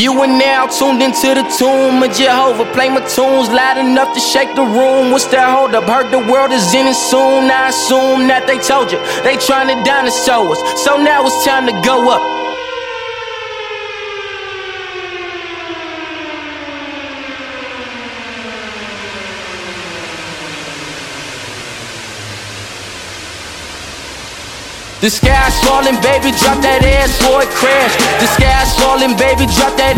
You are now tuned into the tomb of Jehovah. Play my tunes loud enough to shake the room. What's that hold up? Heard the world is in it soon. I assume that they told you they trying to dinosaur us. So now it's time to go up. The sky's falling, baby, drop that ass for it crash. The sky's falling, baby, drop that